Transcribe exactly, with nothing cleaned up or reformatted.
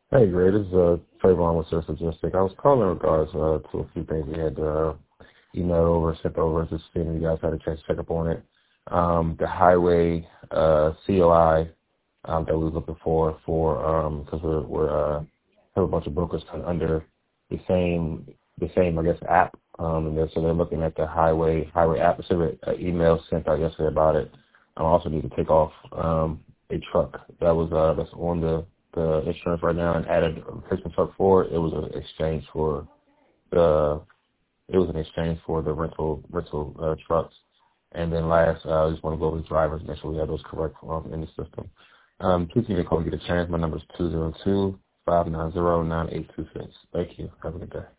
Hey, great. This is uh, Trayvon with Surf Logistic. I was calling in regards uh, to a few things we had uh, emailed over, sent over, just seeing if you guys had a chance to check up on it. Um, the highway uh, C O I um, that we were looking for, for because we're, we're uh, have a bunch of brokers kind of under the same, the same, I guess, app. Um, and they're, so they're looking at the highway highway app. So an email sent out yesterday about it. I also need to take off um, a truck that was uh, that's on the the insurance right now and added a replacement truck for it. It was an exchange for the it was an exchange for the rental rental uh, trucks. And then last, uh, I just want to go over the drivers, make sure we have those correct um, in the system. Um, please give me a call and get a chance. My number is two zero two, five nine zero, nine eight two six. Thank you. Have a good day.